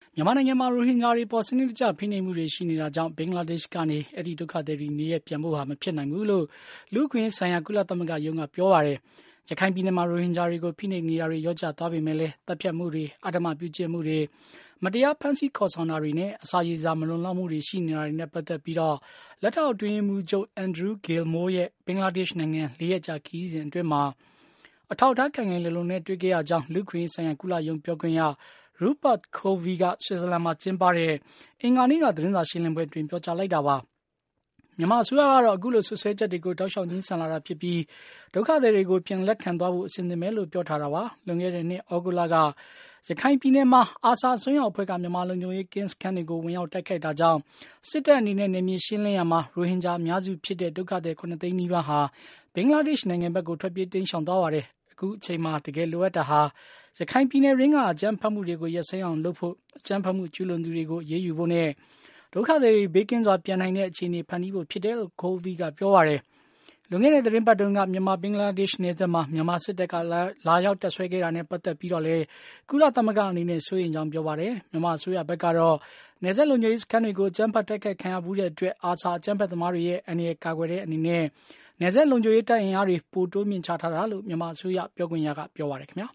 မြန်မာနိုင်ငံမှာရိုဟင်ဂျာတွေပေါ်စနစ်တကျဖိနှိပ်မှုတွေရှိနေတာကြောင့်ဘင်္ဂလားဒေ့ရှ်ကနေအဲ့ဒီဒုက္ခသည်တွေနေရပြန်ဖို့ဟာမဖြစ်နိုင်ဘူးလို့လူ့အခွင့်အရေးဆိုင်ရာကုလသမဂ္ဂရုံးကပြောပါတယ်။ရခိုင်ပြည်နယ်မှာရိုဟင်ဂျာတွေကိုဖိနှိပ်နေတာတွေရောကျသွားပေမဲ့လည်းတပ်ဖြတ်မှုတွေအဓမ္မပြုကျင့်မှုတွေမတရားဖမ်းဆီးခေါ်ဆောင်တာတွေနဲ့အစာရေစာမလုံလောက်မှုတွေရှိနေတာတွေနဲ့ပတ်သက်ပြီးလက်ထောက်အတွင်းရေးမှူးချုပ်အန်ဒရူးဂေလ်မိုးရဲ့ဘင်္ဂလားဒေ့ရှ်နိုင်ငံ၄ ရက်ကြာခရီးစဉ်အတွင်းမှာအထောက်အထားခိုင်ခိုင်လုံလုံနဲ့တွေ့ခဲ့ရကြောင်းလူ့အခွင့်အရေးဆိုင်ရာကုလရုံးပြောခွင့်ရRupert Colville ကဆွစ်ဇာလန်မှာကျင်းပတဲ့အင်္ဂါနေ့ကသတင်းစာရှင်းလင်းပွဲအတွင်းပြောကြားလိုက်တာပါ။မြန်မာအစိုးရကတော့အခုလိုဆွဆွဲချက်တွေကိုတောက်လျှောက်ငြင်းဆန်လာတာဖြစ်ပြီးဒုက္ခသည်တွေကိုပြန်လက်ခံသွားဖို့အစဉ်သင့်ပဲလို့ပြောထားတာပါ။လွန်ခဲ့တဲ့နှစ်ဩဂုတ်လကရခိုင်ပြည်နယ်မှာအာဆာအစွန်းရောက်အဖွဲ့ကမြန်မာလုံခြုံရေးကင်းစခန်းတွေကိုဝင်ရောက်တိုက်ခိုက်တာကြောင့်စစ်တပ်အနေနဲ့နယ်မြေရှင်းလင်းရမှာရိုဟင်ဂျာအများစုဖြစ်တဲ့ဒုက္ခသည်9 သိန်းနီးပါးဟာဘင်္ဂလားဒေ့ရှ်နိုင်ငံဘက်ကိုထွက်ပြေးတိမ်းရှောင်သွားပါတယ်။အခုအချိန်မှာတကယ်လိုအပ်တာဟာရခိုင်ပြည်နယ်ရင်းကအကြမ်းဖက်မှုတွေကိုရပ်ဆိုင်းအောင်လုပ်ဖို့အကြမ်းဖက်မှုကျူးလွန်သူတွေကိုအရေးယူဖို့နဲ့ဒုက္ခသည်တွေဘေးကင်းစွာပြန်နိုင်တဲ့အခြေအနေဖန်တီးဖို့ဖြစ်တယ်လို့ Colville ကပြောပါတယ်။လွန်ခဲ့တဲ့သတင်းပတ်တုန်းကမြန်မာဘင်္ဂလားဒေ့ရှ်နယ်စပ်မှာမြန်မာစစ်တပ်ကလာရောက်တပ်ဆွဲခဲ့တာနဲ့ပတ်သက်ပြီးတော့လည်းကုလသမဂ္ဂအနေနဲ့စိုးရိမ်ကြောင်းပြောပါတယ်။မြန်မာအစိုးရဘက်ကတော့နယ်စပ်လုံခြုံရေးစခန်းတွေကိုအကြမ်းဖက်တိုက်ခိုက်ခံရမှုတဲ့အတွက်အာဆာအကြမ်းဖက်သမားတွေရဲ့အန္တရာယ်ကာကွယ်တဲ့အနေနဲ့နယ်စပ်လုံခြုံရေးတပ်အင်အားတွေပိုတိုးမြင့်ချထားတာလို့မြန်မာအစိုးရပြောခွင့်ရကပြောပါတယ်ခင်ဗျာ